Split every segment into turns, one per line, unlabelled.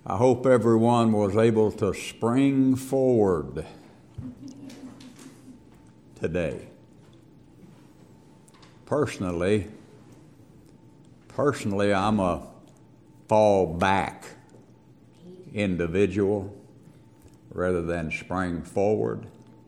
I hope everyone was able to spring forward today. Personally, I'm a fall back individual rather than spring forward.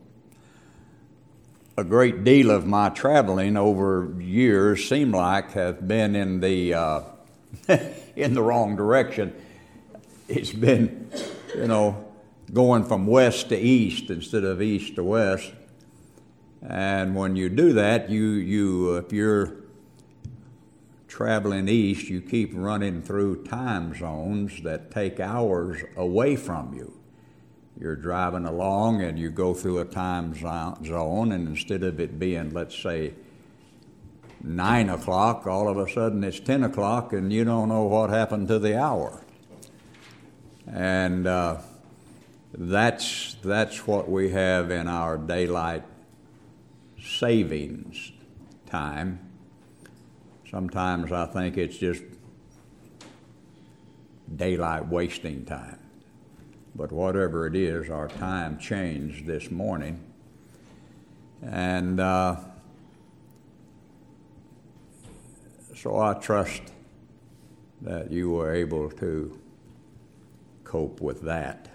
A great deal of my traveling over years seem like have been in the in the wrong direction. It's been, going from west to east instead of east to west. And when you do that, you if you're traveling east, you keep running through time zones that take hours away from you. You're driving along and you go through a time zone, and instead of it being, let's say, 9 o'clock, all of a sudden it's 10 o'clock and you don't know what happened to the hour. And that's what we have in our daylight savings time. Sometimes I think it's just daylight wasting time. But whatever it is, our time changed this morning. And so I trust that you were able to cope with that.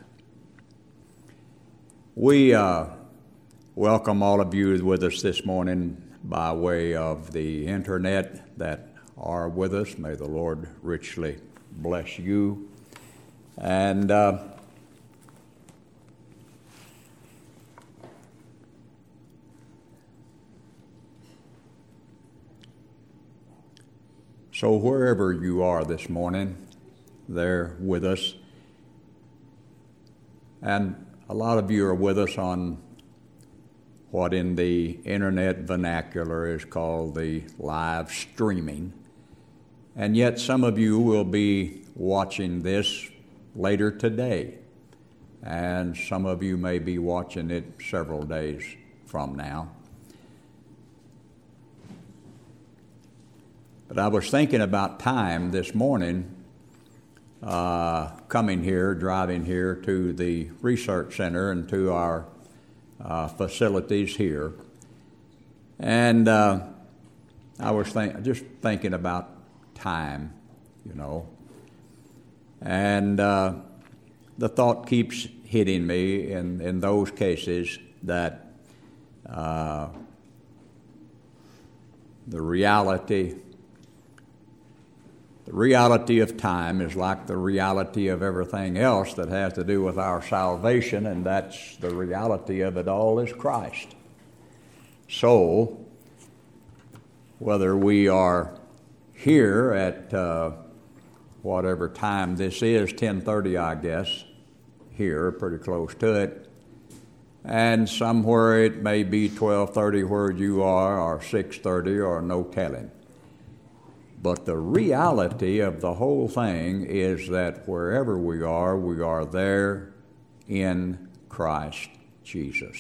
We welcome all of you with us this morning by way of the internet that are with us. May the Lord richly bless you. And so wherever you are this morning, there with us. And a lot of you are with us on what in the internet vernacular is called the live streaming. And yet some of you will be watching this later today. And some of you may be watching it several days from now. But I was thinking about time this morning, coming here, driving here to the research center and to our facilities here. And I was just thinking about time, And the thought keeps hitting me in those cases that the reality of time is like the reality of everything else that has to do with our salvation, and that's the reality of it all is Christ. So, whether we are here at whatever time this is, 10:30 I guess, here, pretty close to it, and somewhere it may be 12:30 where you are, or 6:30, or no telling. But the reality of the whole thing is that wherever we are there in Christ Jesus.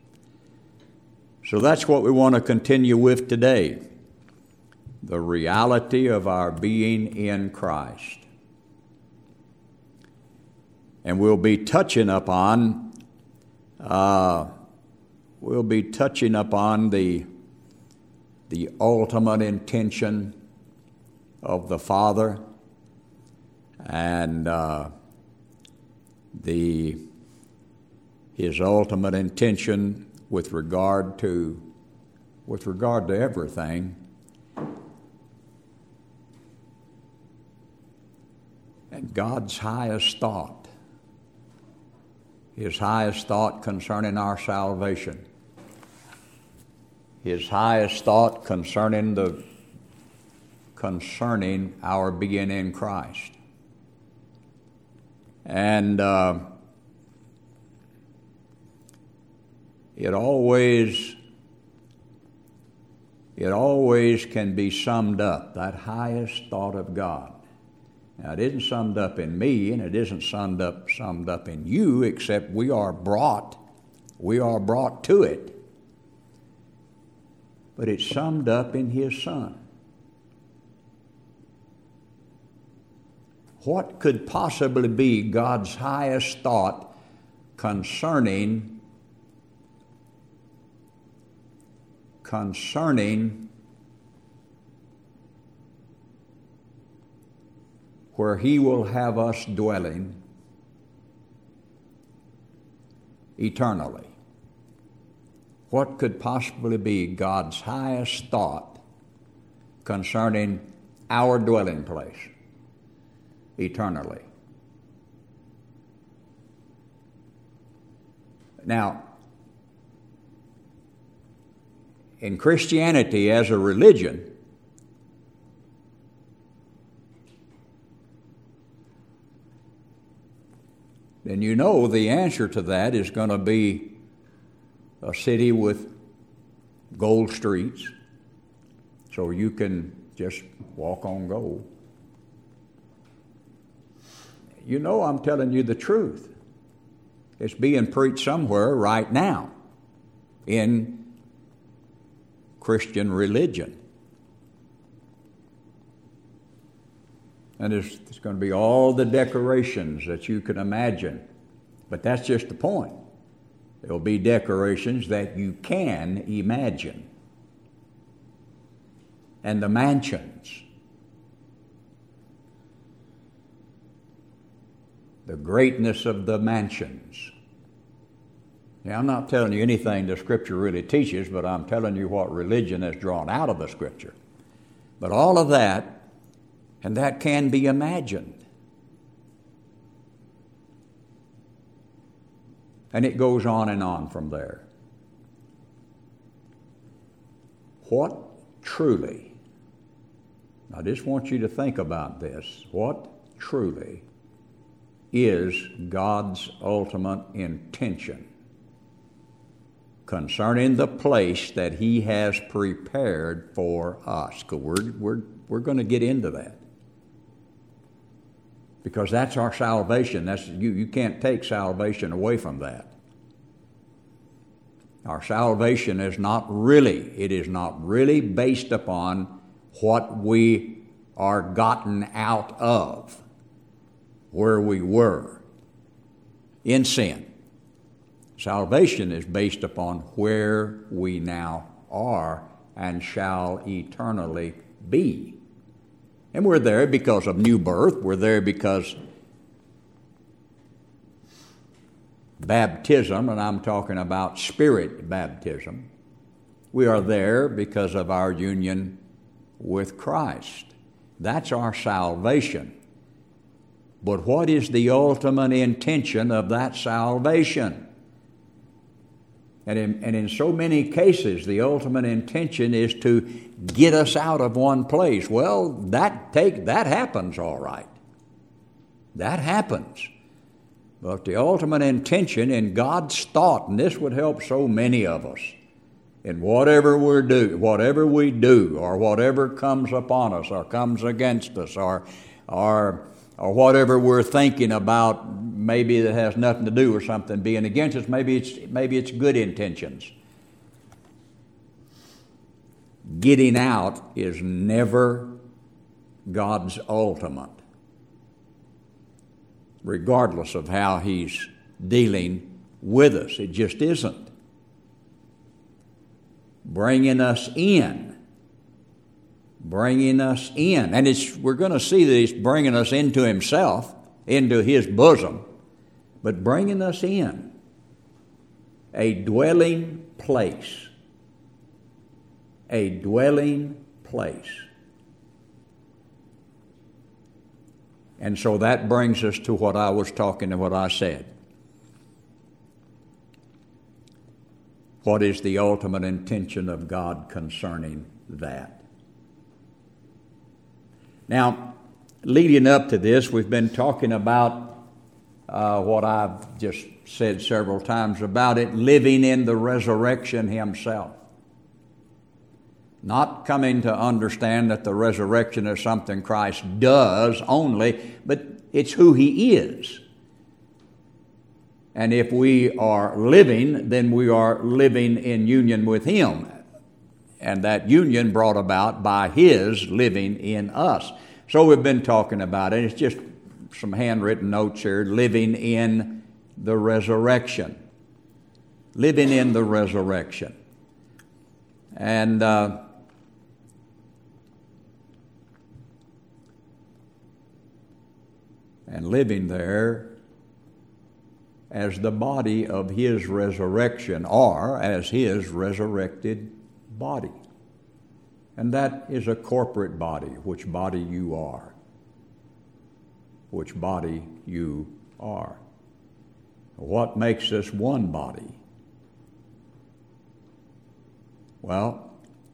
So that's what we want to continue with today, the reality of our being in Christ. And we'll be touching upon the ultimate intention of the Father and His ultimate intention with regard to everything, and God's highest thought, His highest thought concerning our salvation, His highest thought concerning our being in Christ. And it always can be summed up, that highest thought of God. Now, it isn't summed up in me, and it isn't summed up in you, except we are brought to it. But it's summed up in His Son. What could possibly be God's highest thought concerning where He will have us dwelling eternally? What could possibly be God's highest thought concerning our dwelling place eternally? Now, in Christianity as a religion, then you know the answer to that is going to be a city with gold streets, so you can just walk on gold. You know I'm telling you the truth. It's being preached somewhere right now in Christian religion. And there's going to be all the decorations that you can imagine. But that's just the point. There will be decorations that you can imagine. And the mansions. The greatness of the mansions. Now, I'm not telling you anything the Scripture really teaches, but I'm telling you what religion has drawn out of the Scripture. But all of that, and that can be imagined. And it goes on and on from there. What truly, I just want you to think about this, what truly is God's ultimate intention concerning the place that He has prepared for us? Because we're going to get into that. Because that's our salvation. You can't take salvation away from that. Our salvation is not really based upon what we are gotten out of, where we were in sin. Salvation is based upon where we now are and shall eternally be. And we're there because of new birth. We're there because baptism, and I'm talking about spirit baptism. We are there because of our union with Christ. That's our salvation. But what is the ultimate intention of that salvation? And in so many cases, the ultimate intention is to get us out of one place. Well, that happens all right. That happens. But the ultimate intention in God's thought, and this would help so many of us, in whatever we do, or whatever comes upon us, or comes against us, or whatever we're thinking about, maybe that has nothing to do with something being against us. Maybe it's good intentions. Getting out is never God's ultimate, regardless of how He's dealing with us. It just isn't. Bringing us in. And we're going to see that He's bringing us into Himself, into His bosom, but bringing us in. A dwelling place. A dwelling place. And so that brings us to what I was talking and what I said. What is the ultimate intention of God concerning that? Now, leading up to this, we've been talking about what I've just said several times about it, living in the resurrection Himself. Not coming to understand that the resurrection is something Christ does only, but it's who He is. And if we are living, then we are living in union with Him. And that union brought about by His living in us. So we've been talking about it. It's just some handwritten notes here, living in the resurrection. Living in the resurrection. And living there as the body of his resurrection, or as his resurrected body. And that is a corporate body, which body you are. Which body you are. What makes us one body? Well,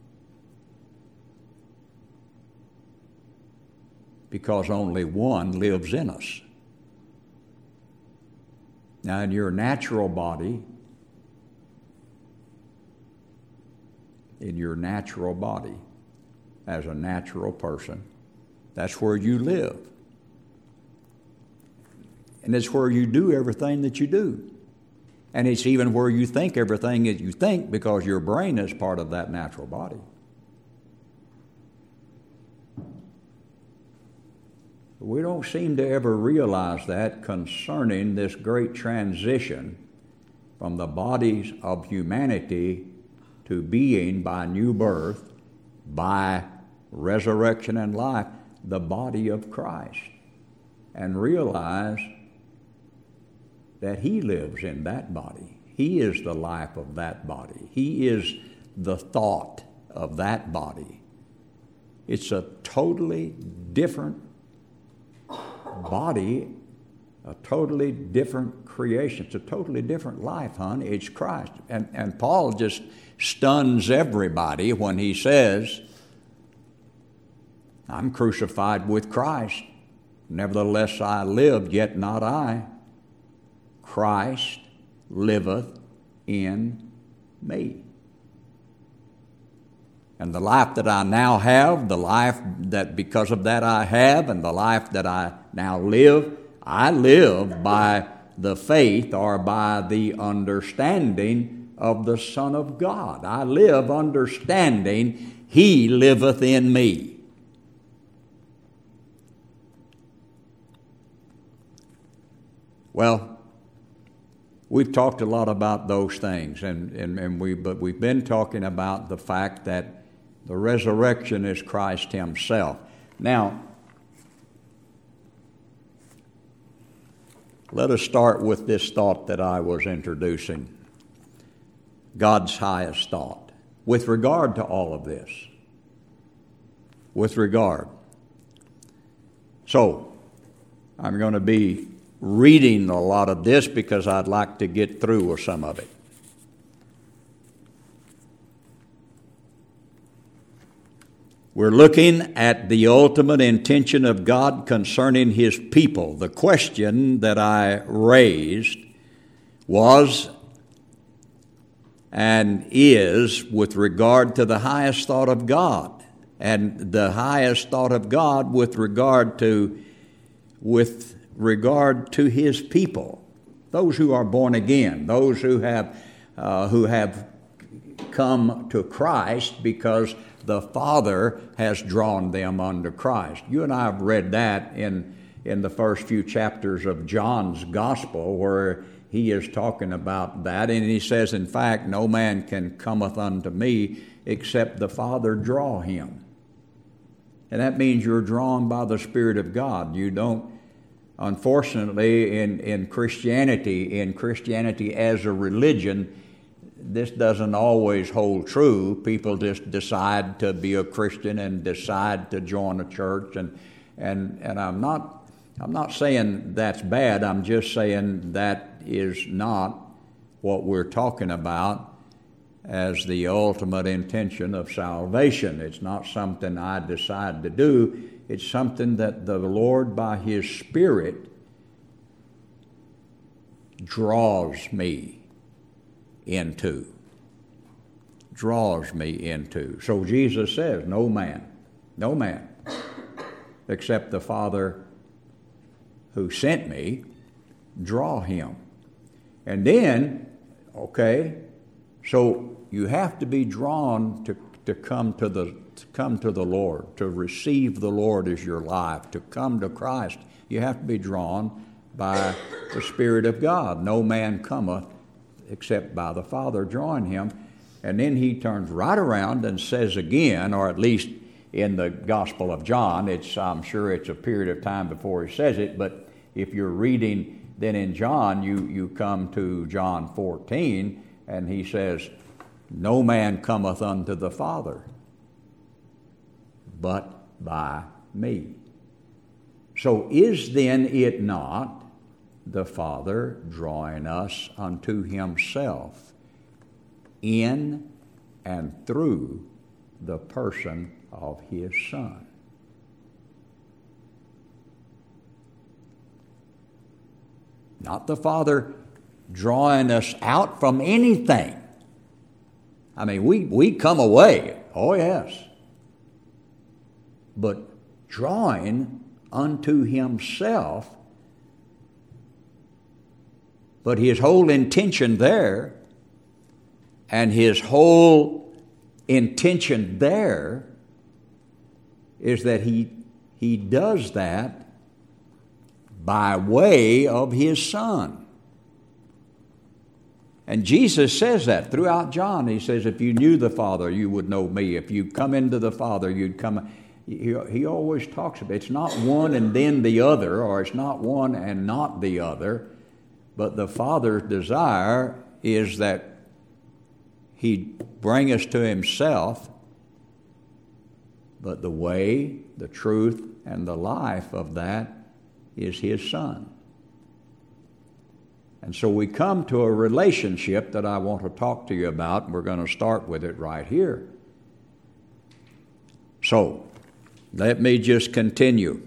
because only one lives in us. Now, in your natural body, as a natural person, that's where you live. And it's where you do everything that you do. And it's even where you think everything that you think, because your brain is part of that natural body. We don't seem to ever realize that concerning this great transition from the bodies of humanity to being, by new birth, by resurrection and life, the body of Christ. And realize that he lives in that body. He is the life of that body. He is the thought of that body. It's a totally different body, a totally different creation. It's a totally different life, hon. It's Christ. And Paul just stuns everybody when he says, I'm crucified with Christ. Nevertheless I live, yet not I. Christ liveth in me. And the life that I now have, the life that because of that I have, and the life that I now live, I live by the faith or by the understanding of the Son of God. I live understanding He liveth in me. Well, we've talked a lot about those things, but we've been talking about the fact that the resurrection is Christ Himself. Now, let us start with this thought that I was introducing. God's highest thought. With regard to all of this. With regard. So, I'm going to be reading a lot of this because I'd like to get through with some of it. We're looking at the ultimate intention of God concerning His people. The question that I raised was and is with regard to the highest thought of God, and the highest thought of God with regard to His people, those who are born again, those who have come to Christ because the Father has drawn them unto Christ. You and I have read that in the first few chapters of John's Gospel, where he is talking about that, and he says, in fact, no man cometh unto me except the Father draw him. And that means you're drawn by the Spirit of God. You don't, unfortunately, in Christianity as a religion, this doesn't always hold true. People just decide to be a Christian and decide to join a church, and I'm not saying that's bad. I'm just saying that is not what we're talking about as the ultimate intention of salvation. It's not something I decide to do. It's something that the Lord, by His Spirit, draws me into. So Jesus says, no man, except the Father who sent me, draw him. And then, okay, so you have to be drawn to come to the Lord, to receive the Lord as your life, to come to Christ, you have to be drawn by the Spirit of God. No man cometh except by the Father drawing him. And then he turns right around and says again, or at least in the Gospel of John, I'm sure it's a period of time before he says it, but if you're reading then in John, you come to John 14, and he says, no man cometh unto the Father but by me. So is then it not the Father drawing us unto himself in and through the person of his Son? Not the Father drawing us out from anything. I mean, we come away, oh yes, but drawing unto himself. But his whole intention there, and his whole intention there, is that he does that by way of his Son. And Jesus says that throughout John. He says, if you knew the Father, you would know me. If you come into the Father, you'd come. He always talks about it's not one and then the other, or it's not one and not the other, but the Father's desire is that he'd bring us to himself, but the way, the truth, and the life of that is his Son. And so we come to a relationship that I want to talk to you about, and we're going to start with it right here. So, let me just continue.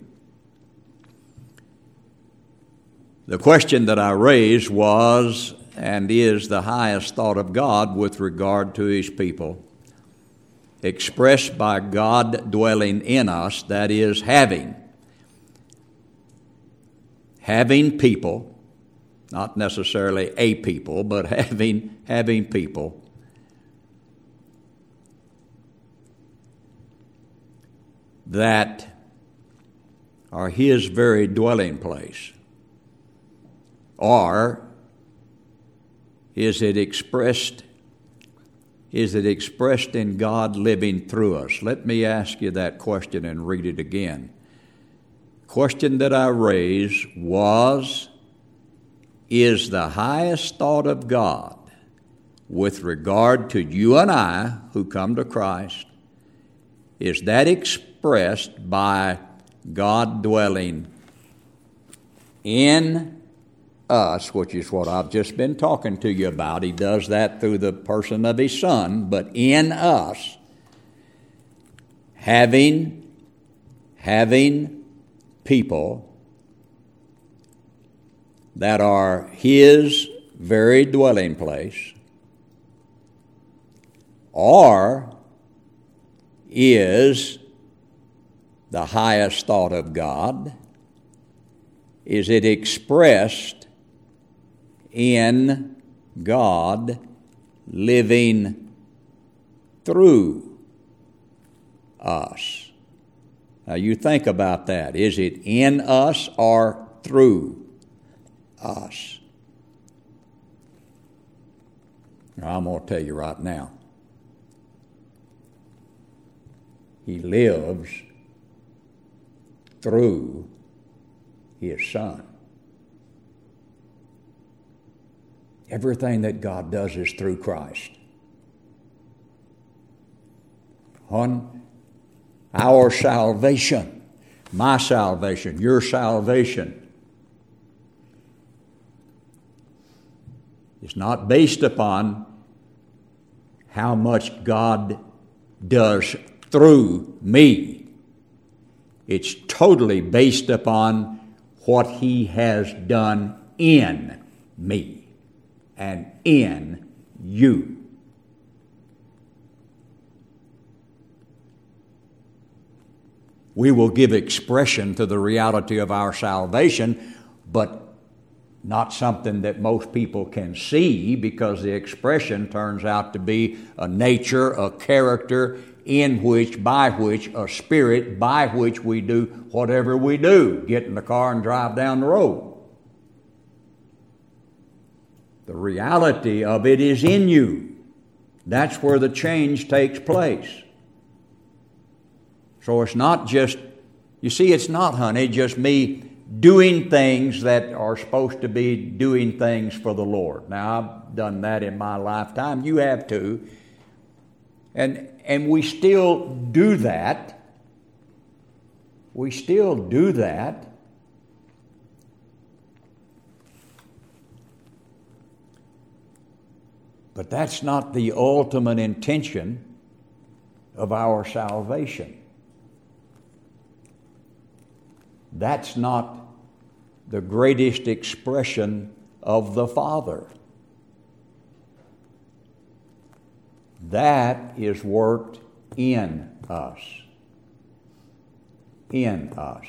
The question that I raised was and is the highest thought of God with regard to his people, expressed by God dwelling in us, that is, having people, not necessarily a people, but having people that are his very dwelling place. Or is it expressed in God living through us? Let me ask you that question and read it again. The question that I raised was, is the highest thought of God with regard to you and I who come to Christ, is that expressed by God dwelling in us, which is what I've just been talking to you about. He does that through the person of his Son, but in us, having people that are his very dwelling place, or is the highest thought of God, is it expressed in God living through us? Now you think about that. Is it in us or through us? Now, I'm going to tell you right now. He lives through his Son. Everything that God does is through Christ. On our salvation, my salvation, your salvation, is not based upon how much God does through me. It's totally based upon what he has done in me and in you. We will give expression to the reality of our salvation, but not something that most people can see, because the expression turns out to be a nature, a character, by which, a spirit by which we do whatever we do, get in the car and drive down the road. The reality of it is in you. That's where the change takes place. So it's not just, you see, it's not, honey, just me doing things that are supposed to be doing things for the Lord. Now, I've done that in my lifetime. You have too. And we still do that. We still do that. But that's not the ultimate intention of our salvation. That's not the greatest expression of the Father. That is worked in us. In us.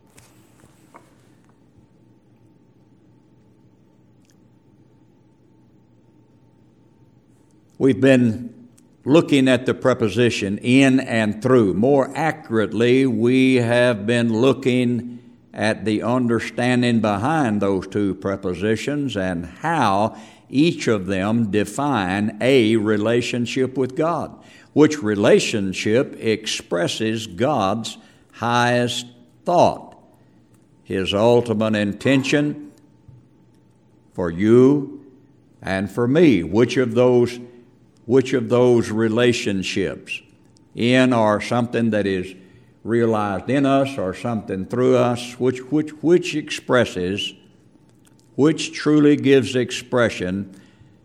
We've been looking at the preposition in and through. More accurately, we have been looking at the understanding behind those two prepositions and how each of them define a relationship with God, which relationship expresses God's highest thought, His ultimate intention for you and for me. Which of those relationships in are something that is realized in us or something through us, which expresses, which truly gives expression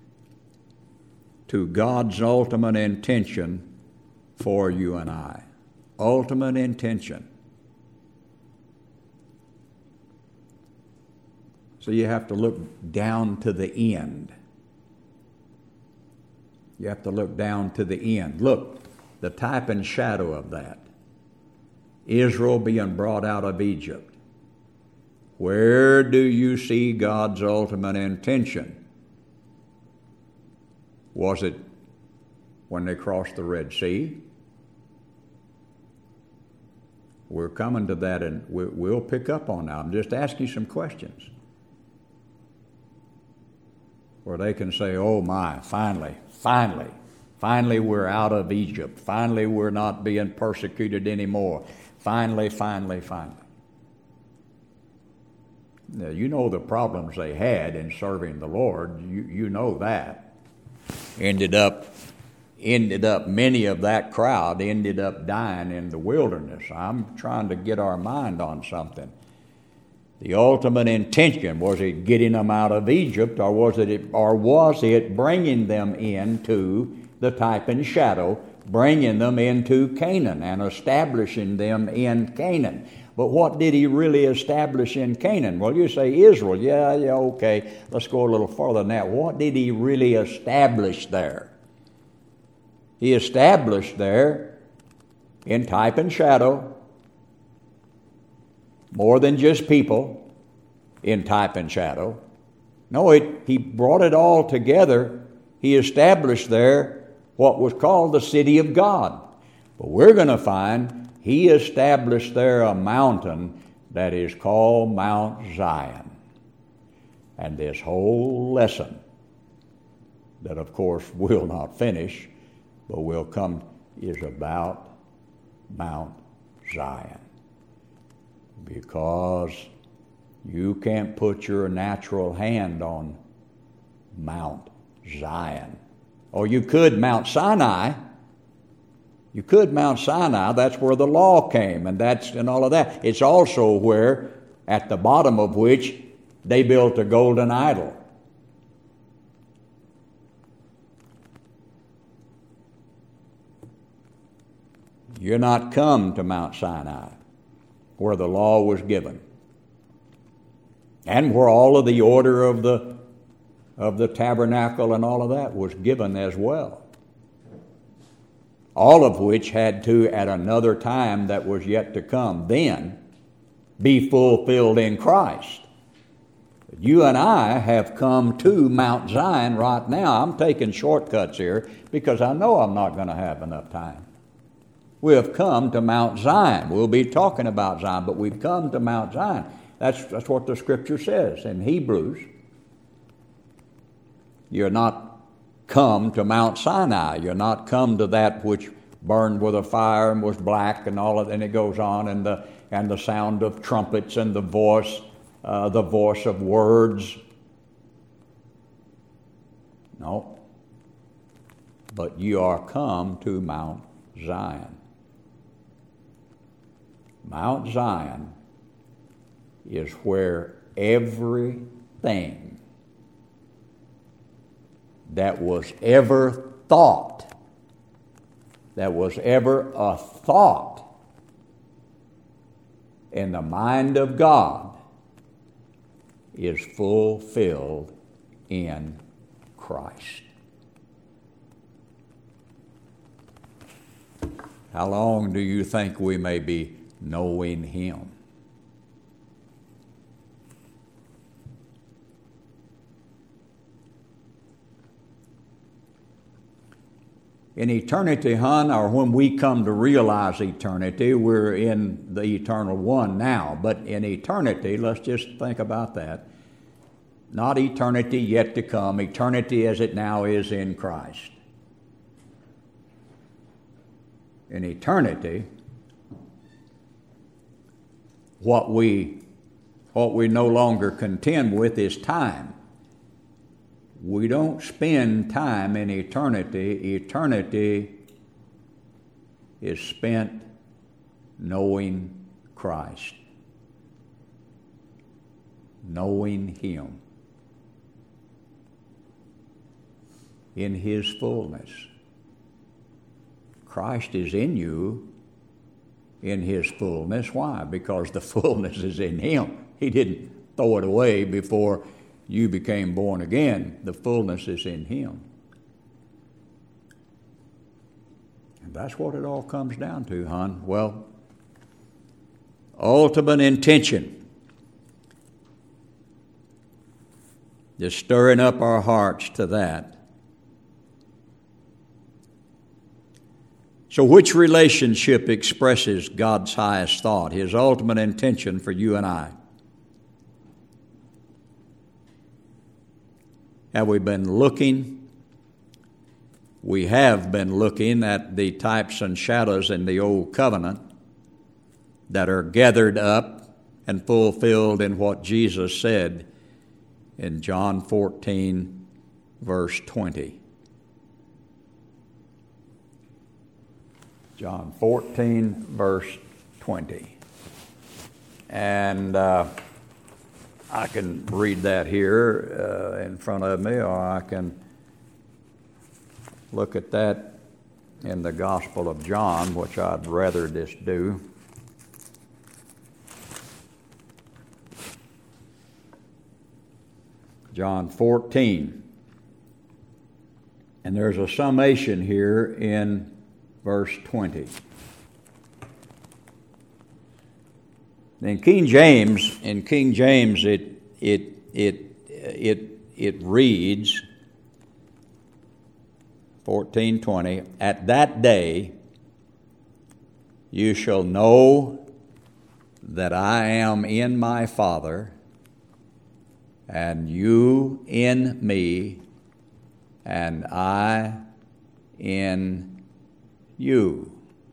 to God's ultimate intention for you and I. Ultimate intention. So you have to look down to the end. You have to look down to the end. Look, the type and shadow of that. Israel being brought out of Egypt. Where do you see God's ultimate intention? Was it when they crossed the Red Sea? We're coming to that, and we'll pick up on that. I'm just asking some questions where they can say, oh my, finally we're out of Egypt. Finally we're not being persecuted anymore. Finally. Now, you know the problems they had in serving the Lord. You know that. Ended up, many of that crowd ended up dying in the wilderness. I'm trying to get our mind on something. The ultimate intention, was it getting them out of Egypt, or was it bringing them into the type and shadow, bringing them into Canaan and establishing them in Canaan? But what did He really establish in Canaan? Well, you say Israel. Yeah, okay. Let's go a little further than that. What did He really establish there? He established there in type and shadow, more than just people in type and shadow. No, He brought it all together. He established there what was called the city of God. But we're going to find He established there a mountain that is called Mount Zion. And this whole lesson, that of course we'll not finish, but will come, is about Mount Zion. Because you can't put your natural hand on Mount Zion. Or you could Mount Sinai. You could Mount Sinai. That's where the law came, and all of that. It's also where, at the bottom of which, they built a golden idol. You're not come to Mount Sinai, where the law was given, and where all of the order of the tabernacle and all of that was given as well. All of which had to, at another time that was yet to come, then be fulfilled in Christ. You and I have come to Mount Zion right now. I'm taking shortcuts here because I know I'm not going to have enough time. We have come to Mount Zion. We'll be talking about Zion, but we've come to Mount Zion. That's what the Scripture says in Hebrews. You're not come to Mount Sinai. You're not come to that which burned with a fire and was black and all of, and it goes on, and the sound of trumpets and the voice of words. No. But you are come to Mount Zion. Mount Zion is where everything that was ever thought, that was ever a thought in the mind of God, is fulfilled in Christ. How long do you think we may be knowing Him? In eternity, hon, or when we come to realize eternity, we're in the eternal one now. But in eternity, let's just think about that. Not eternity yet to come, eternity as it now is in Christ. In eternity, what we no longer contend with is time. We don't spend time in eternity. Eternity is spent knowing Christ, knowing Him in His fullness. Christ is in you in His fullness. Why? Because the fullness is in Him. He didn't throw it away before you became born again. The fullness is in Him. And that's what it all comes down to, hon. Well, ultimate intention, just stirring up our hearts to that. So which relationship expresses God's highest thought, His ultimate intention for you and I? Have we been looking? We have been looking at the types and shadows in the Old Covenant that are gathered up and fulfilled in what Jesus said in John 14, verse 20. John 14, verse 20. And I can read that here in front of me, or I can look at that in the Gospel of John, which I'd rather just do. John 14. And there's a summation here in verse 20. In King James, it reads 14:20. At that day you shall know that I am in my Father, and you in me, and I in you.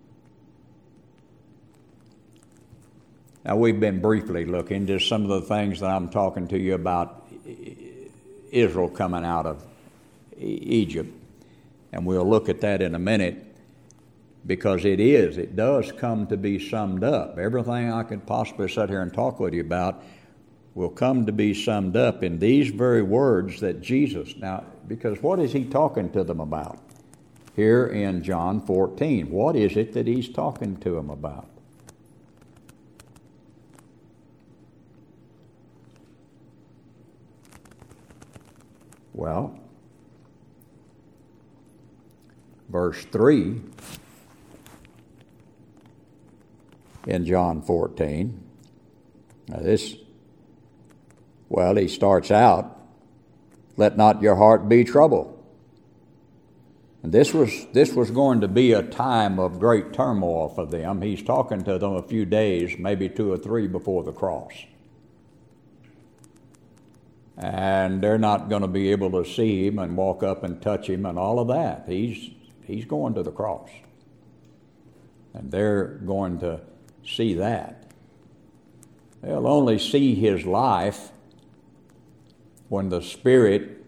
Now, we've been briefly looking just some of the things that I'm talking to you about Israel coming out of Egypt. And we'll look at that in a minute, because it does come to be summed up. Everything I could possibly sit here and talk with you about will come to be summed up in these very words that Jesus, now, because what is He talking to them about? Here in John 14, what is it that He's talking to them about? Well, verse 3 in John 14. Now he starts out, let not your heart be troubled. And this was going to be a time of great turmoil for them. He's talking to them a few days, maybe 2 or 3 before the cross. And they're not going to be able to see him and walk up and touch him and all of that. He's going to the cross. And they're going to see that. They'll only see his life when the Spirit,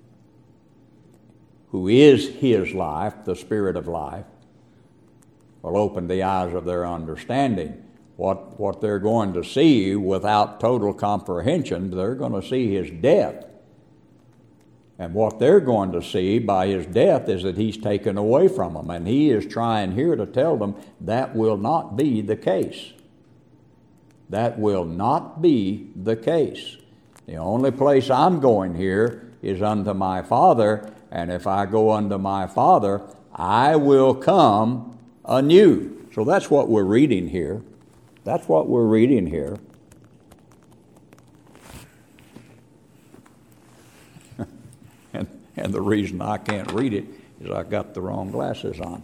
who is his life, the Spirit of life, will open the eyes of their understanding. What they're going to see without total comprehension, they're going to see his death. And what they're going to see by his death is that he's taken away from them. And he is trying here to tell them that will not be the case. That will not be the case. The only place I'm going here is unto my Father, and if I go unto my Father, I will come anew. So that's what we're reading here. That's what we're reading here. and the reason I can't read it is I got the wrong glasses on.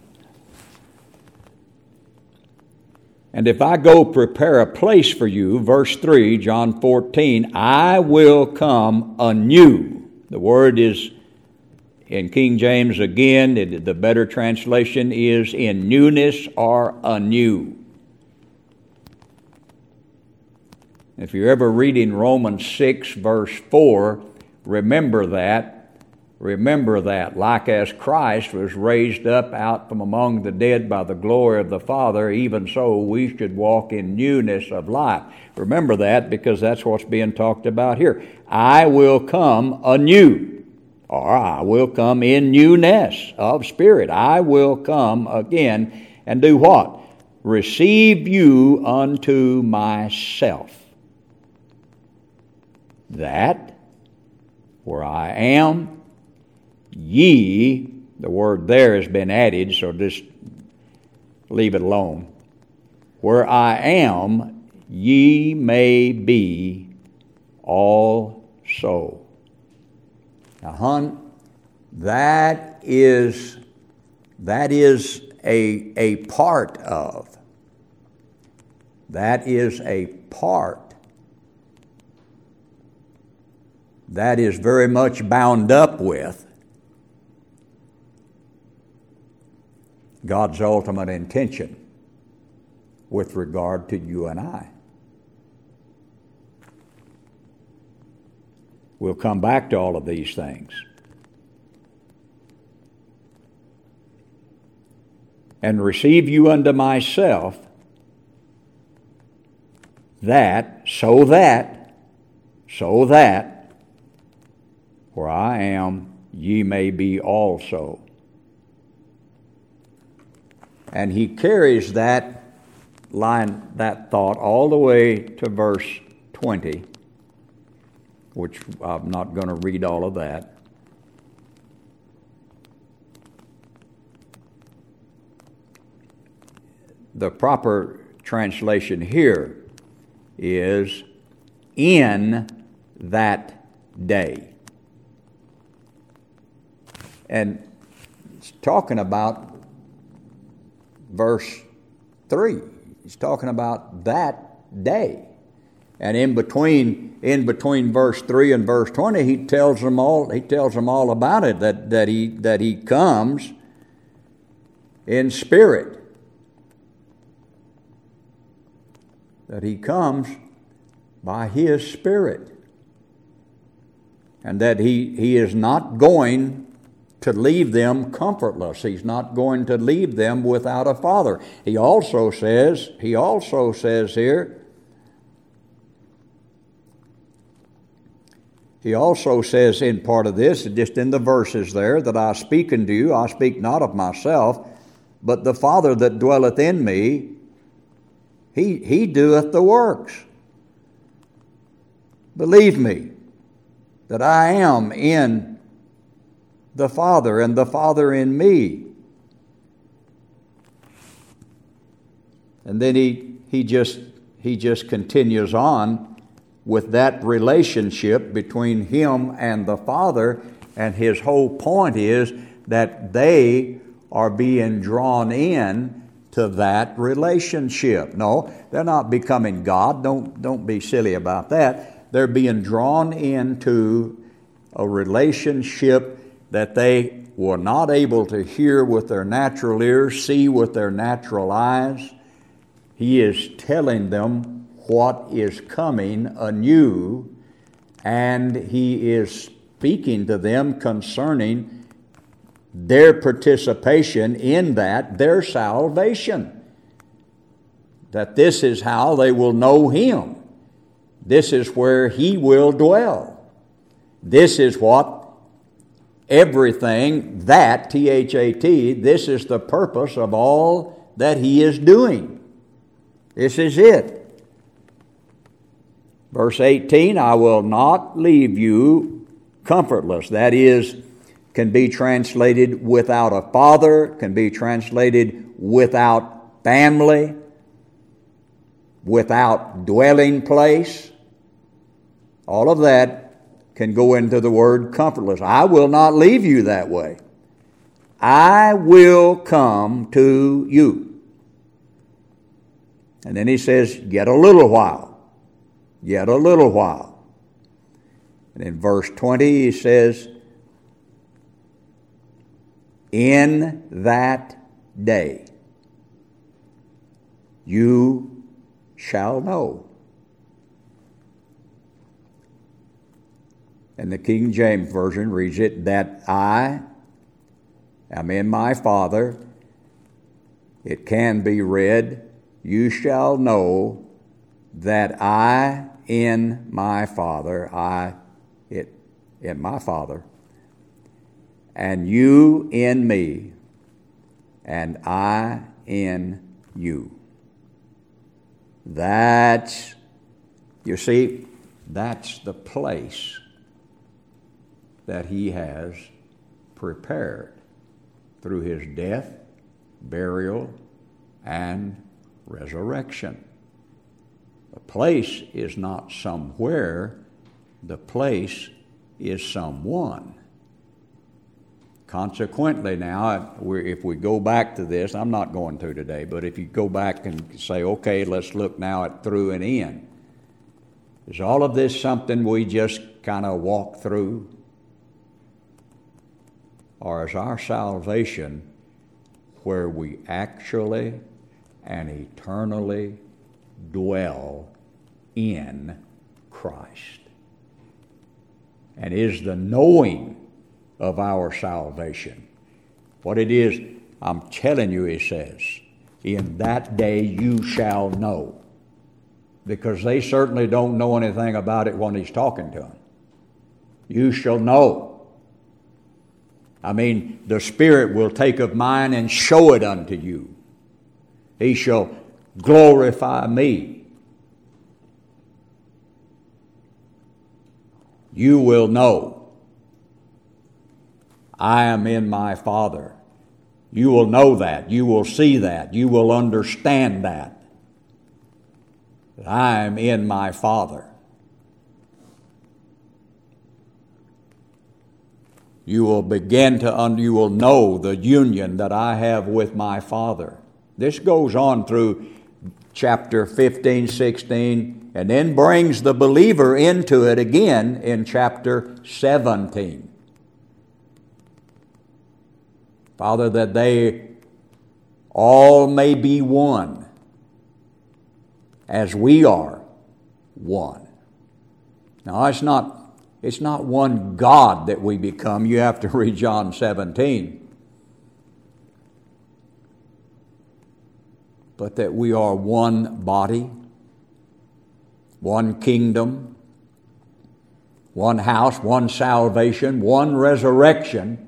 And if I go prepare a place for you, verse 3, John 14, I will come anew. The word is in King James again, the better translation is in newness or anew. If you're ever reading Romans 6, verse 4, remember that. Like as Christ was raised up out from among the dead by the glory of the Father, even so we should walk in newness of life. Remember that, because that's what's being talked about here. I will come anew, or I will come in newness of spirit. I will come again and do what? Receive you unto myself. That where I am, ye, the word there has been added, so just leave it alone. Where I am, ye may be also. Now, hon, that is a part of. That is a part. That is very much bound up with God's ultimate intention with regard to you and I. We'll come back to all of these things. And receive you unto myself, so that where I am, ye may be also. And he carries that line, that thought, all the way to verse 20, which I'm not going to read all of that. The proper translation here is in that day. And it's talking about verse 3. He's talking about that day. And in between verse 3 and verse 20, he tells them all about it, that he comes in spirit. That he comes by his Spirit. And that he is not going to leave them comfortless. He's not going to leave them without a Father. He also says here, he also says in part of this, just in the verses there, that I speak unto you, I speak not of myself, but the Father that dwelleth in me, he doeth the works. Believe me, that I am in the Father, and the Father in me. And then he just continues on with that relationship between him and the Father, and his whole point is that they are being drawn in to that relationship. No, they're not becoming God. Don't be silly about that. They're being drawn into a relationship that they were not able to hear with their natural ears, see with their natural eyes. He is telling them what is coming anew, and He is speaking to them concerning their participation in that, their salvation. That this is how they will know Him. This is where He will dwell. This is what everything, that, T-H-A-T, this is the purpose of all that He is doing. This is it. Verse 18, I will not leave you comfortless. That is, can be translated without a father, can be translated without family, without dwelling place. All of that can go into the word comfortless. I will not leave you that way. I will come to you. And then he says, yet a little while. Yet a little while. And in verse 20 he says, in that day you shall know. And the King James Version reads it, that I am in my Father. It can be read, you shall know that I in my Father, in my Father, and you in me, and I in you. That's, you see, that's the place that He has prepared through His death, burial, and resurrection. The place is not somewhere, the place is someone. Consequently now, if we go back to this, I'm not going to today, but if you go back and say, okay, let's look now at through and in. Is all of this something we just kind of walk through? Or is our salvation where we actually and eternally dwell in Christ? And is the knowing of our salvation what it is? I'm telling you, he says, in that day you shall know. Because they certainly don't know anything about it when he's talking to them. You shall know. I mean, the Spirit will take of mine and show it unto you. He shall glorify me. You will know. I am in my Father. You will know that. You will see that. You will understand that. That I am in my Father. You will begin to, you will know the union that I have with my Father. This goes on through chapter 15, 16, and then brings the believer into it again in chapter 17. Father, that they all may be one, as we are one. Now, it's not one God that we become. You have to read John 17. But that we are one body, one kingdom, one house, one salvation, one resurrection.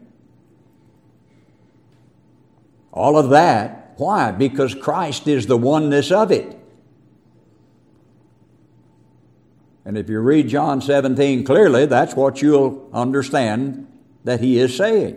All of that. Why? Because Christ is the oneness of it. And if you read John 17 clearly, that's what you'll understand that he is saying.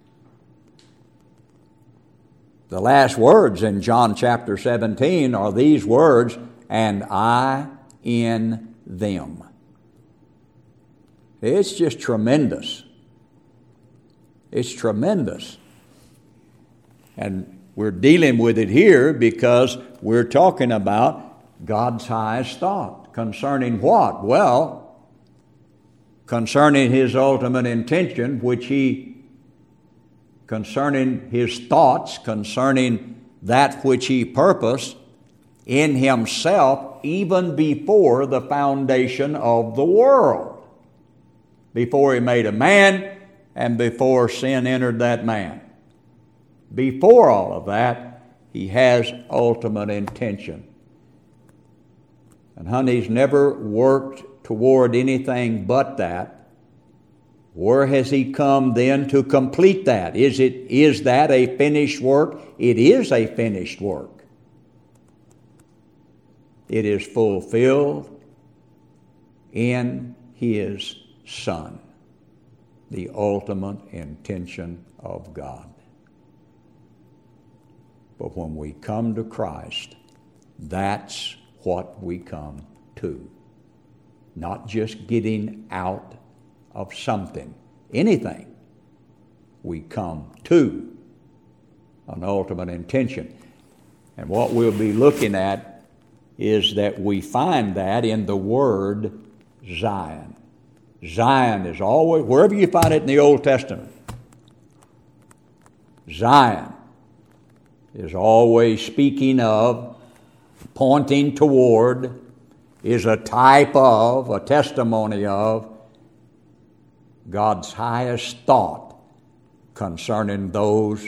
The last words in John chapter 17 are these words, and I in them. It's just tremendous. It's tremendous. And we're dealing with it here because we're talking about God's highest thought. Concerning what? Well, concerning His ultimate intention, concerning His thoughts, concerning that which He purposed in Himself even before the foundation of the world. Before He made a man and before sin entered that man. Before all of that, He has ultimate intention. And honey, He's never worked toward anything but that. Where has He come then to complete that? Is that a finished work? It is a finished work. It is fulfilled in His Son, the ultimate intention of God. But when we come to Christ, that's what we come to. Not just getting out of something, anything. We come to an ultimate intention. And what we'll be looking at is that we find that in the word Zion. Zion is always, wherever you find it in the Old Testament, Zion is always speaking of, pointing toward, is a type of, a testimony of God's highest thought concerning those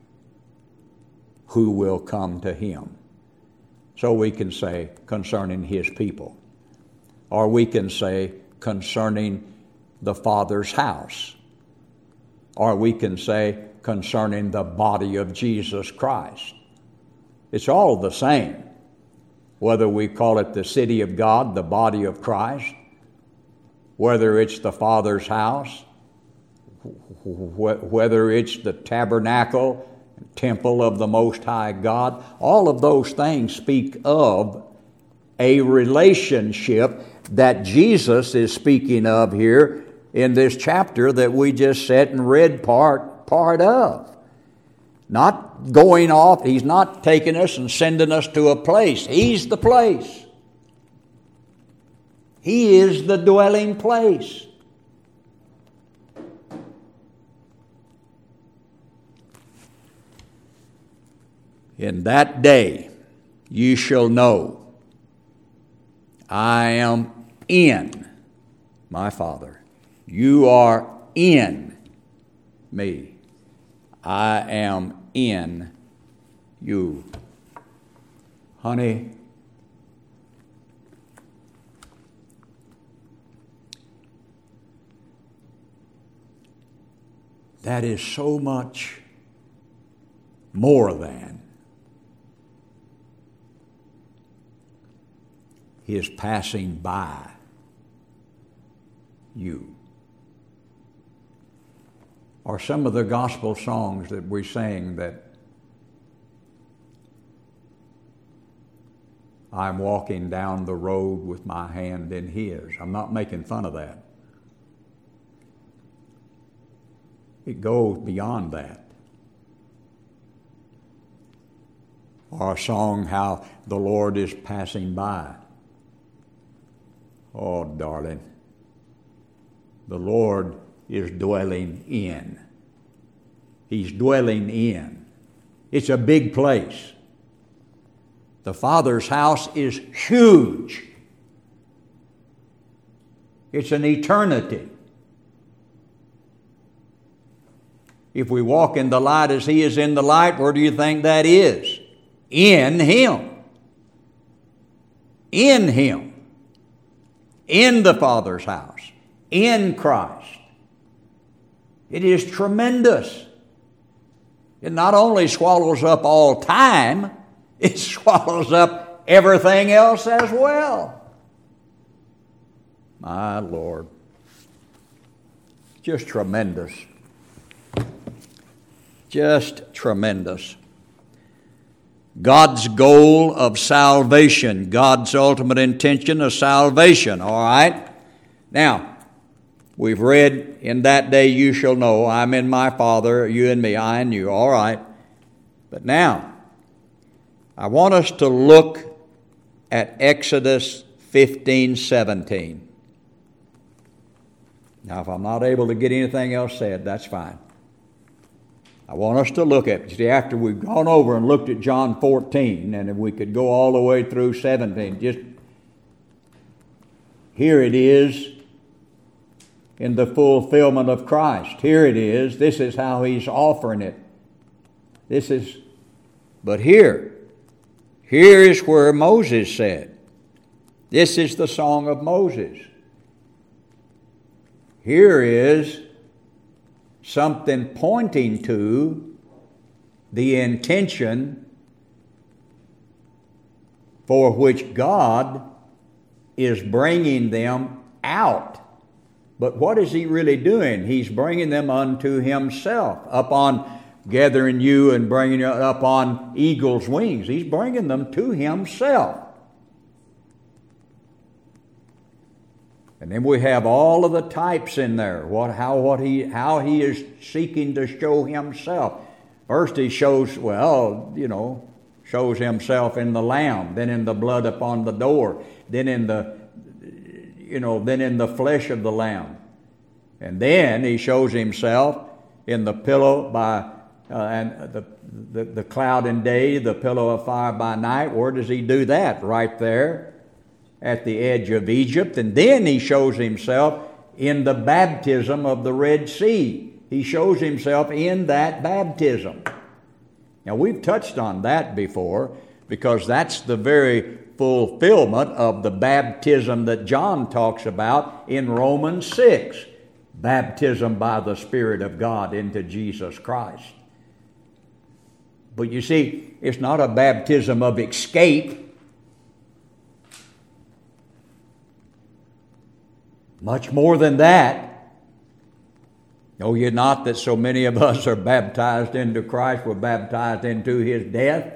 who will come to Him. So we can say concerning His people. Or we can say concerning the Father's house. Or we can say concerning the body of Jesus Christ. It's all the same. Whether we call it the city of God, the body of Christ, whether it's the Father's house, whether it's the tabernacle, temple of the Most High God, all of those things speak of a relationship that Jesus is speaking of here in this chapter that we just sat and read part of. Not going off, He's not taking us and sending us to a place. He's the place. He is the dwelling place. In that day you shall know I am in my Father. You are in me. I am in you. Honey, that is so much more than His passing by you. Or some of the gospel songs that we sing that I'm walking down the road with my hand in His. I'm not making fun of that. It goes beyond that. Or a song, how the Lord is passing by. Oh, darling, the Lord is dwelling in. He's dwelling in. It's a big place. The Father's house is huge. It's an eternity. If we walk in the light as He is in the light, where do you think that is? In Him. In Him. In the Father's house. In Christ. It is tremendous. It not only swallows up all time, it swallows up everything else as well. My Lord. Just tremendous. Just tremendous. God's goal of salvation, God's ultimate intention of salvation, all right? Now, We've read, in that day you shall know, I'm in my Father, you in me, I in you. All right. But now, I want us to look at Exodus 15:17. Now, if I'm not able to get anything else said, that's fine. I want us to look at it. See, after we've gone over and looked at John 14, and if we could go all the way through 17, just here it is in the fulfillment of Christ. Here it is. This is how He's offering it. But here is where Moses said, this is the song of Moses. Here is something pointing to the intention for which God is bringing them out. But what is He really doing? He's bringing them unto Himself, upon gathering you and bringing you up on eagle's wings. He's bringing them to Himself. And then we have all of the types in there. How he is seeking to show Himself. First He shows Himself in the lamb, then in the blood upon the door, then in the flesh of the lamb, and then He shows Himself in the pillow and the cloud in day, the pillow of fire by night. Where does He do that? Right there at the edge of Egypt. And then He shows Himself in the baptism of the Red Sea. He shows Himself in that baptism. Now, we've touched on that before, because that's the very fulfillment of the baptism that John talks about in Romans 6. Baptism by the Spirit of God into Jesus Christ. But you see, it's not a baptism of escape. Much more than that. Know ye not that so many of us are baptized into Christ, were baptized into His death?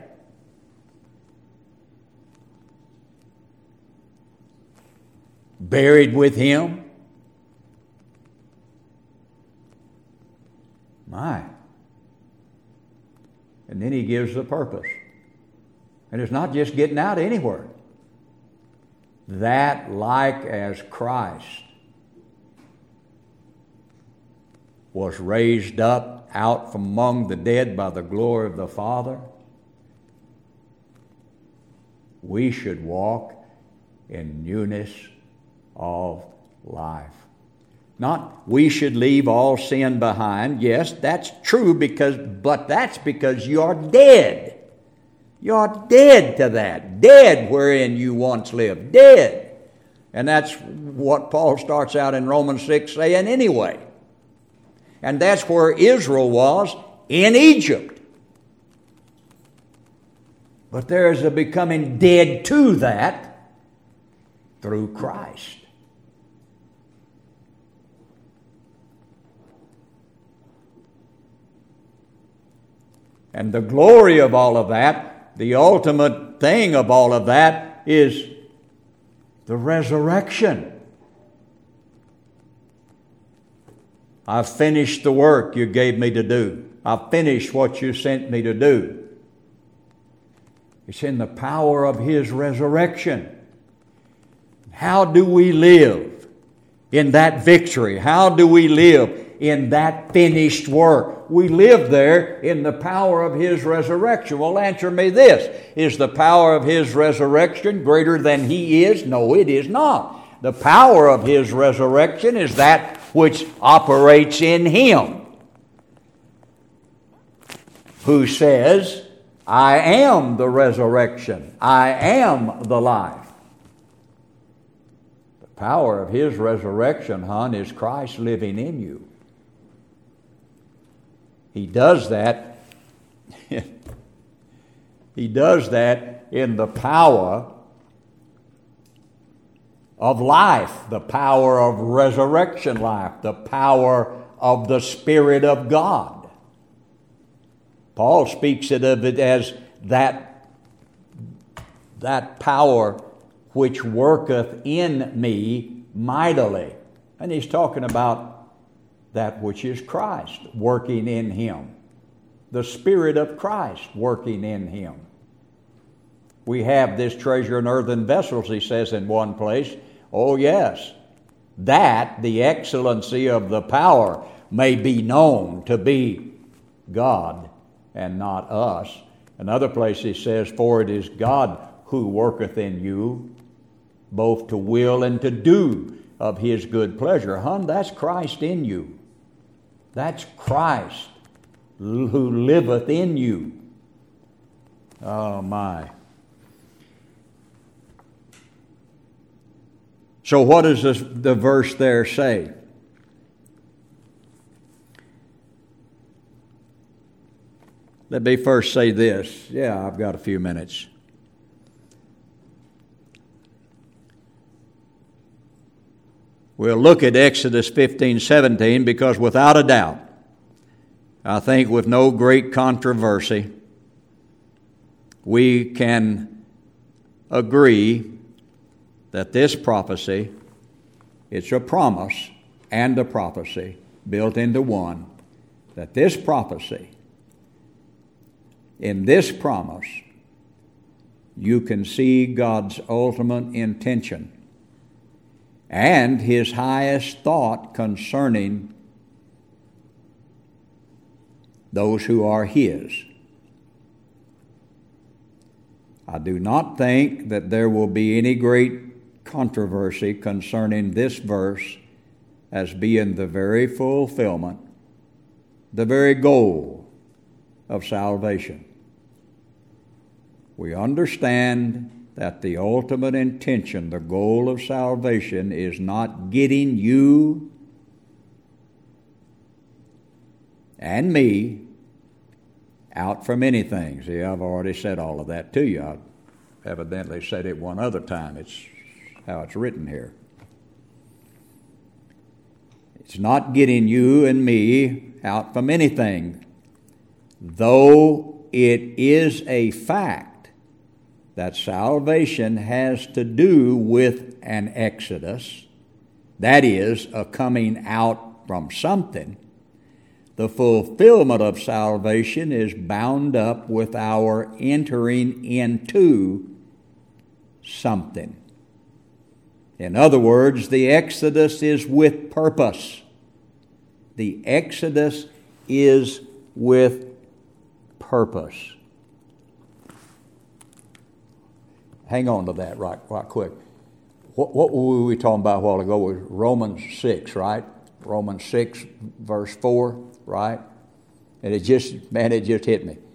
Buried with Him? My. And then He gives the purpose. And it's not just getting out anywhere. That like as Christ was raised up out from among the dead by the glory of the Father, we should walk in newness of life. Not we should leave all sin behind. Yes, that's true, but that's because you are dead. You are dead to that. Dead wherein you once lived. Dead. And that's what Paul starts out in Romans 6 saying anyway. And that's where Israel was in Egypt. But there is a becoming dead to that through Christ. And the glory of all of that, the ultimate thing of all of that, is the resurrection. I've finished the work you gave me to do. I've finished what you sent me to do. It's in the power of His resurrection. How do we live in that victory? How do we live in that finished work? We live there in the power of His resurrection. Well, answer me this. Is the power of His resurrection greater than He is? No, it is not. The power of His resurrection is that which operates in Him, who says, I am the resurrection. I am the life. The power of His resurrection, is Christ living in you. He does that. He does that in the power of life, the power of resurrection life, the power of the Spirit of God. Paul speaks of it as that power which worketh in me mightily. And he's talking about that which is Christ working in him. The Spirit of Christ working in him. We have this treasure in earthen vessels, he says in one place. Oh yes, that the excellency of the power may be known to be God and not us. Another place he says, for it is God who worketh in you, both to will and to do of his good pleasure. That's Christ in you. That's Christ who liveth in you. Oh my. So what does the verse there say? Let me first say this. Yeah, I've got a few minutes. We'll look at Exodus 15:17 because without a doubt, I think with no great controversy, we can agree that this prophecy, it's a promise and a prophecy built into one, that this prophecy, in this promise, you can see God's ultimate intention and his highest thought concerning those who are his. I do not think that there will be any great controversy concerning this verse as being the very fulfillment, the very goal of salvation. We understand that the ultimate intention, the goal of salvation, is not getting you and me out from anything. See, I've already said all of that to you. I evidently said it one other time. It's how it's written here. It's not getting you and me out from anything, though it is a fact that salvation has to do with an exodus, that is, a coming out from something. The fulfillment of salvation is bound up with our entering into something. In other words, the exodus is with purpose. The exodus is with purpose. Hang on to that right quick. What were we talking about a while ago? Was Romans 6, right? Romans 6, verse 4, right? And it just hit me.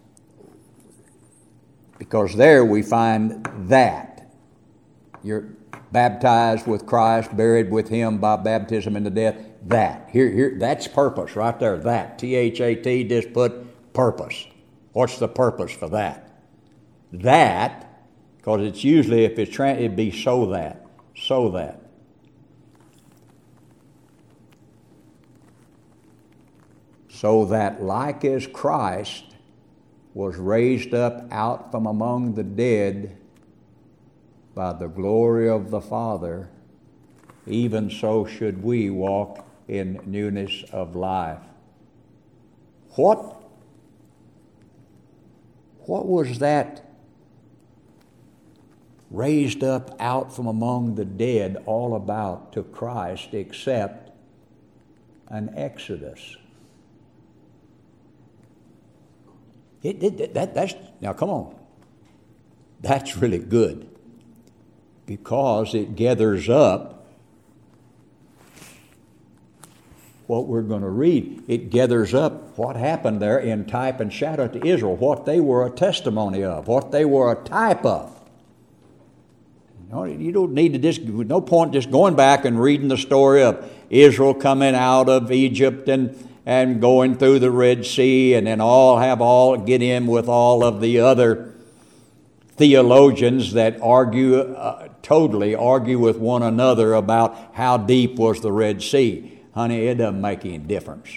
Because there we find that. You're baptized with Christ, buried with him by baptism into death. That. Here, that's purpose right there. That. T-H-A-T, just put purpose. What's the purpose for that? That. Because it's usually, if it's it'd be so that. So that. So that like as Christ was raised up out from among the dead by the glory of the Father, even so should we walk in newness of life. What was that raised up out from among the dead all about to Christ except an exodus? That's now come on. That's really good because it gathers up what we're going to read. It gathers up what happened there in type and shadow to Israel, what they were a testimony of, what they were a type of. You don't need to no point just going back and reading the story of Israel coming out of Egypt and going through the Red Sea and then get in with all of the other theologians that totally argue with one another about how deep was the Red Sea. Honey, it doesn't make any difference.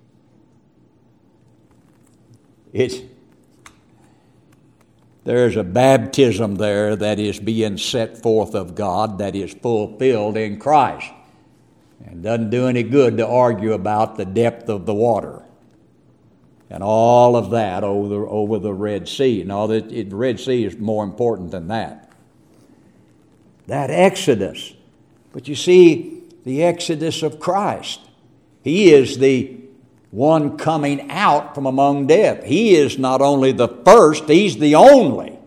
There's a baptism there that is being set forth of God that is fulfilled in Christ. And it doesn't do any good to argue about the depth of the water and all of that over the Red Sea. No, the Red Sea is more important than that. That Exodus. But you see, the Exodus of Christ. He is the one coming out from among death. He is not only the first, He's the only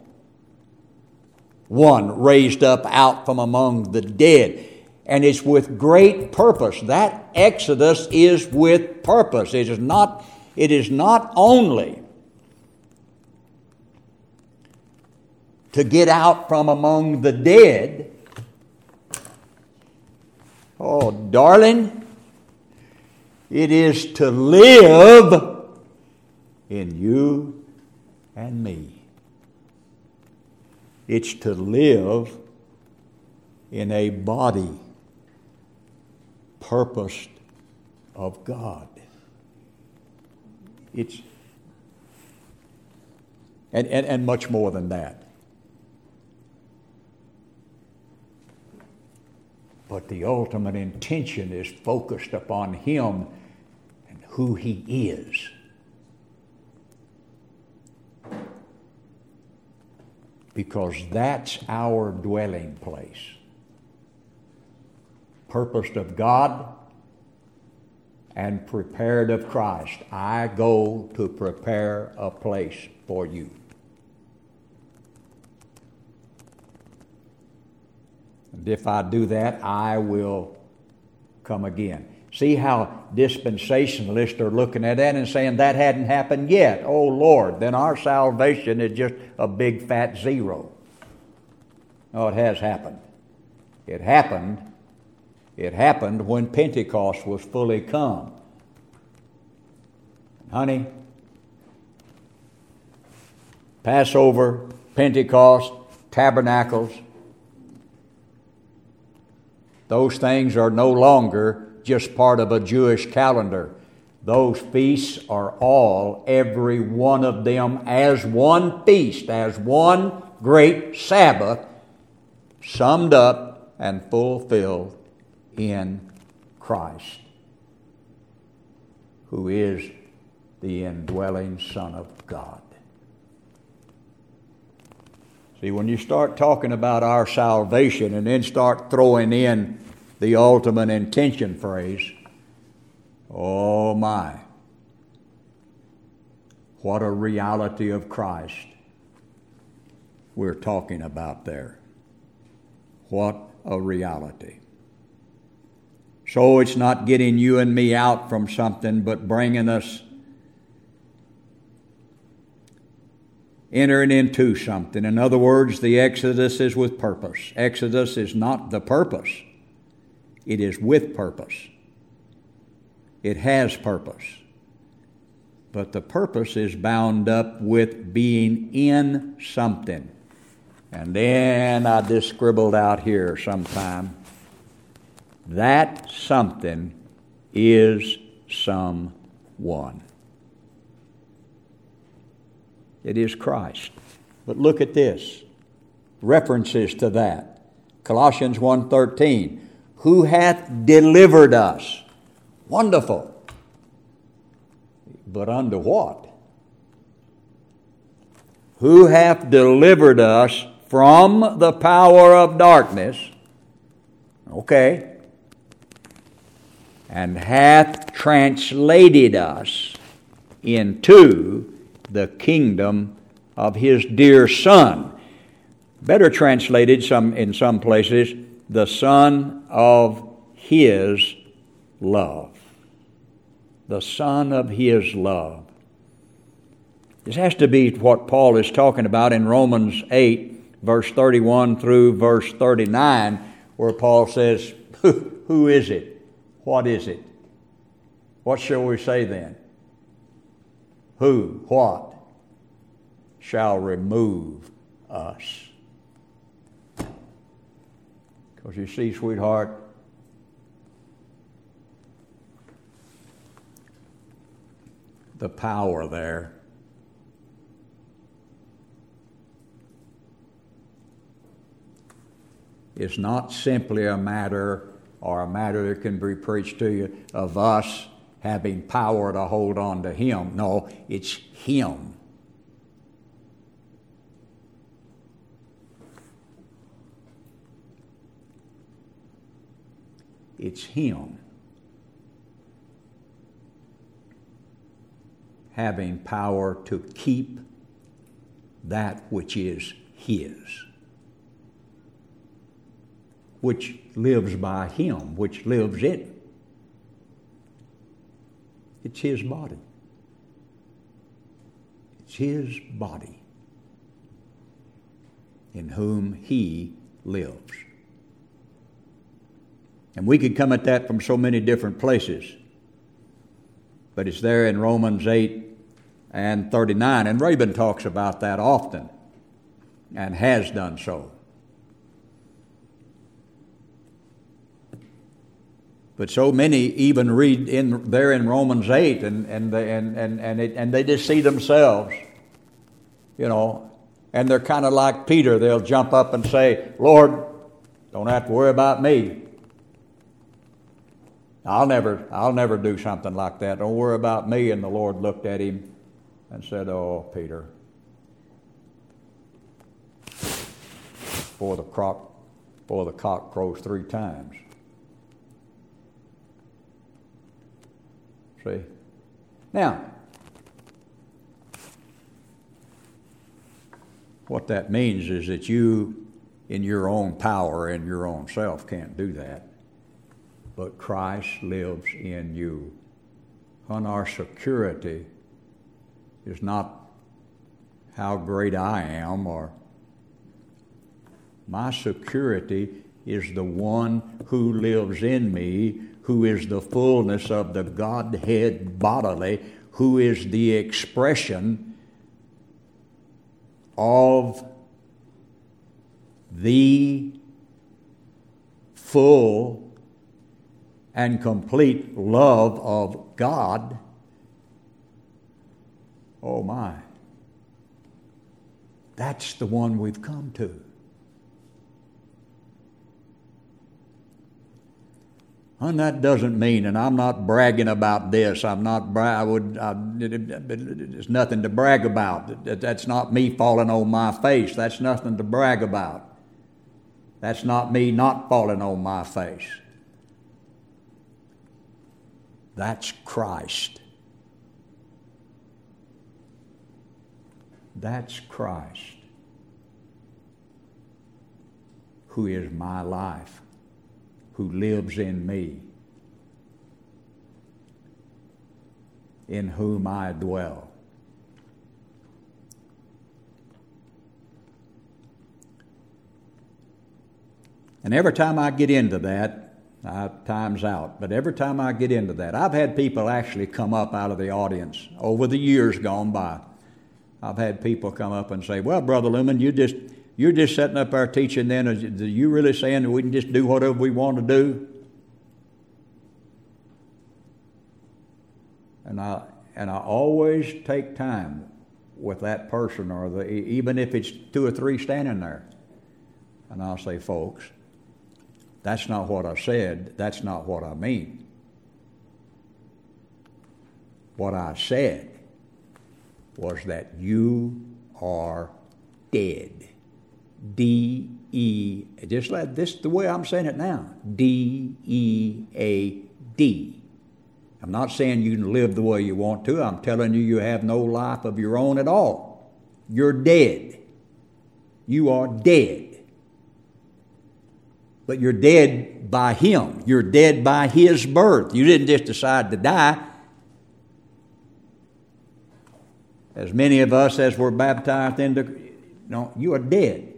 one raised up out from among the dead. And it's with great purpose. That Exodus is with purpose. It is not only to get out from among the dead. Oh, darling, it is to live in you and me. It's to live in a body purposed of God. It's and much more than that. But the ultimate intention is focused upon Him and who He is. Because that's our dwelling place. Purposed of God and prepared of Christ. I go to prepare a place for you. And if I do that, I will come again. See how dispensationalists are looking at that and saying that hadn't happened yet. Oh Lord, then our salvation is just a big fat zero. No, it has happened. It happened when Pentecost was fully come. Honey, Passover, Pentecost, Tabernacles, those things are no longer just part of a Jewish calendar. Those feasts are all, every one of them, as one feast, as one great Sabbath, summed up and fulfilled in Christ, who is the indwelling Son of God. See, when you start talking about our salvation and then start throwing in the ultimate intention phrase, oh my, what a reality of Christ we're talking about there. What a reality. So it's not getting you and me out from something, but bringing us, entering into something. In other words, the Exodus is with purpose. Exodus is not the purpose. It is with purpose. It has purpose. But the purpose is bound up with being in something. And then I just scribbled out here sometime, that something is someone. It is Christ. But look at this. References to that. Colossians 1:13. Who hath delivered us? Wonderful. But unto what? Who hath delivered us from the power of darkness? Okay. And hath translated us into the kingdom of His dear Son. Better translated in some places, the Son of His love. The Son of His love. This has to be what Paul is talking about in Romans 8, verse 31 through verse 39, where Paul says, who is it? What is it? What shall we say then? Who, what, shall remove us? Because you see, sweetheart, the power there is not simply a matter or a matter that can be preached to you of us having power to hold on to Him. No, it's Him. It's Him having power to keep that which is His, which lives by Him, which lives in. It's His body. It's His body in whom He lives. And we could come at that from so many different places. But it's there in Romans 8 and 39. And Rabin talks about that often and has done so. But so many even read there in Romans 8 and they just see themselves, and they're kind of like Peter. They'll jump up and say, Lord, don't have to worry about me. I'll never do something like that. Don't worry about me. And the Lord looked at him and said, oh, Peter, before the cock crows 3 times. See? Now, what that means is that you, in your own power and your own self, can't do that. But Christ lives in you. And our security is not how great I am, or my security is the one who lives in me, who is the fullness of the Godhead bodily, who is the expression of the full and complete love of God. Oh my. That's the one we've come to. And that doesn't mean, and I'm not bragging about this, there's nothing to brag about. That's not me falling on my face. That's nothing to brag about. That's not me not falling on my face. That's Christ. That's Christ, who is my life, who lives in me, in whom I dwell. And every time I get into that, time's out, but every time I get into that, I've had people actually come up out of the audience over the years gone by. I've had people come up and say, well, Brother Lumen, you're just setting up our teaching then. Are you really saying that we can just do whatever we want to do? And I always take time with that person, or even if it's 2 or 3 standing there. And I'll say, folks, that's not what I said. That's not what I mean. What I said was that you are dead. D-E, just like this, the way I'm saying it now. D-E-A-D. I'm not saying you can live the way you want to. I'm telling you, you have no life of your own at all. You're dead. You are dead. But you're dead by Him. You're dead by His birth. You didn't just decide to die. As many of us as were baptized into, no, you are dead.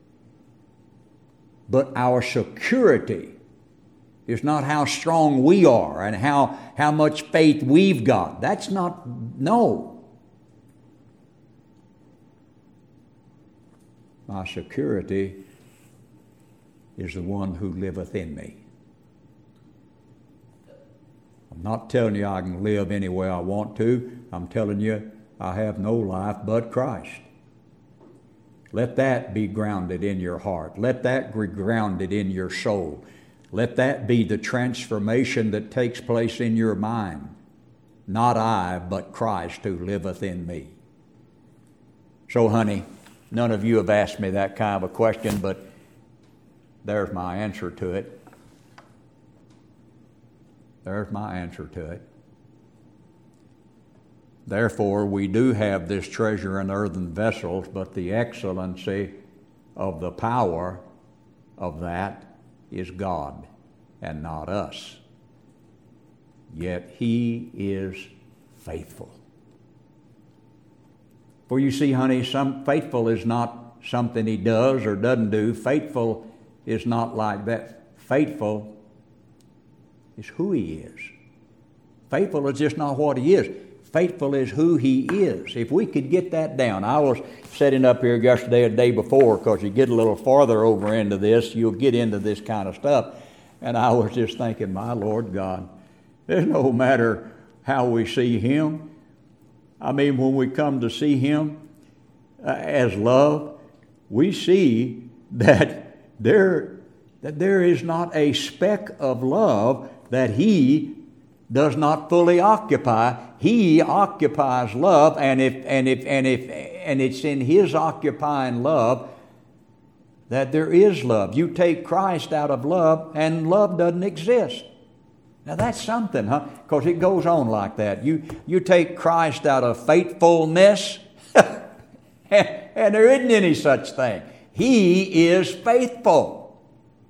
But our security is not how strong we are and how much faith we've got. That's not, no. My security is the one who liveth in me. I'm not telling you I can live any way I want to. I'm telling you I have no life but Christ. Let that be grounded in your heart. Let that be grounded in your soul. Let that be the transformation that takes place in your mind. Not I, but Christ who liveth in me. So, honey, none of you have asked me that kind of a question, but there's my answer to it. There's my answer to it. Therefore, we do have this treasure in earthen vessels, but the excellency of the power of that is God and not us. Yet He is faithful. For you see, honey, faithful is not something He does or doesn't do. Faithful is not like that. Faithful is who He is. Faithful is just not what He is. Faithful is who He is. If we could get that down. I was sitting up here yesterday or the day before, because you get a little farther over into this, you'll get into this kind of stuff. And I was just thinking, my Lord God, there's no matter how we see Him. I mean, when we come to see Him as love, we see that there is not a speck of love that He does not fully occupy. He occupies love, and it's in His occupying love that there is love. You take Christ out of love, and love doesn't exist. Now that's something, huh? Because it goes on like that. You take Christ out of faithfulness, and there isn't any such thing. He is faithful.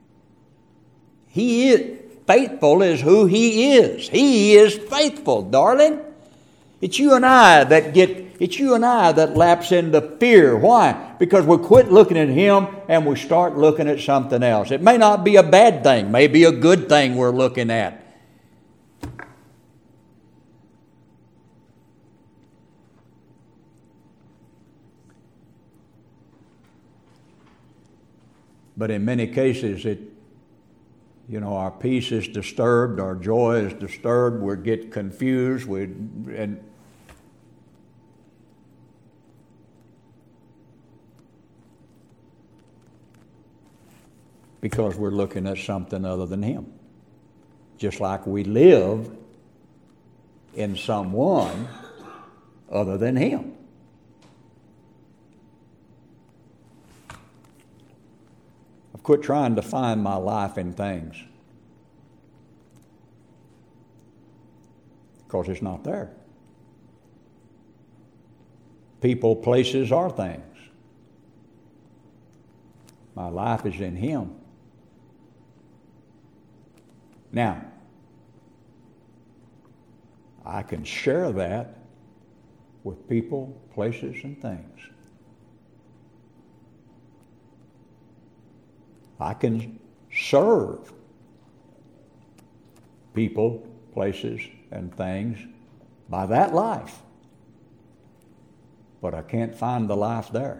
He is. Faithful is who He is. He is faithful, darling. It's you and I that lapse into fear. Why? Because we quit looking at Him and we start looking at something else. It may not be a bad thing, may be a good thing we're looking at. But in many cases, our peace is disturbed, our joy is disturbed, we get confused, because we're looking at something other than Him. Just like we live in someone other than Him. I've quit trying to find my life in things, because it's not there. People, places, are things. My life is in Him. Now, I can share that with people, places, and things. I can serve people, places, and things by that life. But I can't find the life there.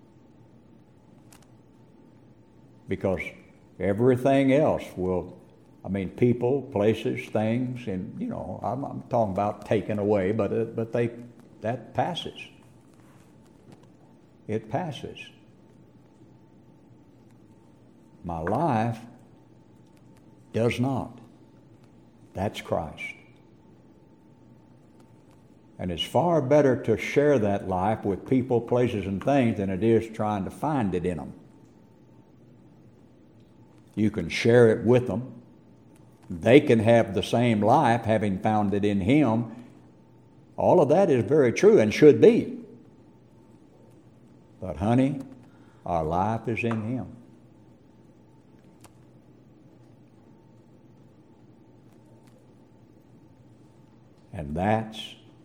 Because everything else people, places, things, and I'm talking about taken away, but that passes. It passes. My life does not. That's Christ. And it's far better to share that life with people, places, and things than it is trying to find it in them. You can share it with them. They can have the same life, having found it in Him. All of that is very true and should be. But honey, our life is in Him. And that's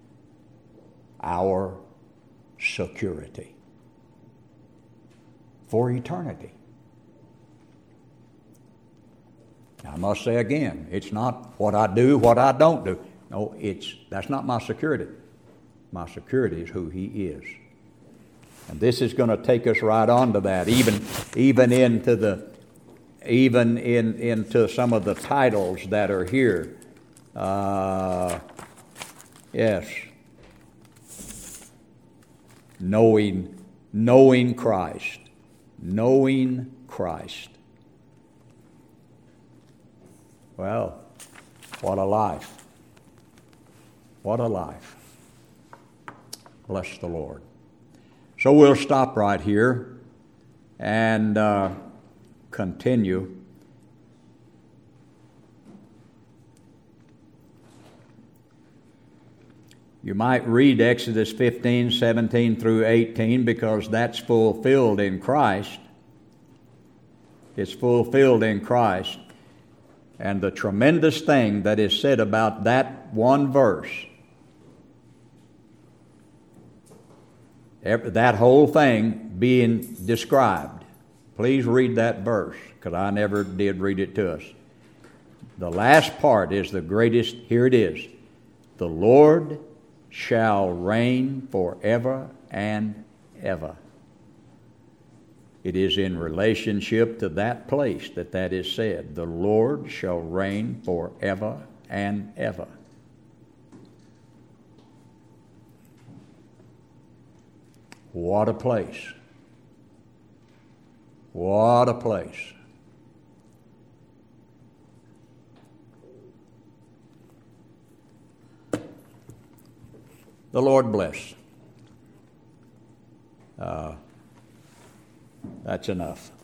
our security for eternity. Now, I must say again, it's not what I do, what I don't do. No, that's not my security. My security is who He is. And this is going to take us right on to that, even into some of the titles that are here. Yes. Knowing Christ. Knowing Christ. Well, what a life. What a life. Bless the Lord. So we'll stop right here and continue. You might read Exodus 15, 17 through 18 because that's fulfilled in Christ. It's fulfilled in Christ. And the tremendous thing that is said about that one verse, that whole thing being described. Please read that verse, because I never did read it to us. The last part is the greatest. Here it is. The Lord shall reign forever and ever. It is in relationship to that place that is said. The Lord shall reign forever and ever. What a place. What a place. The Lord bless. That's enough.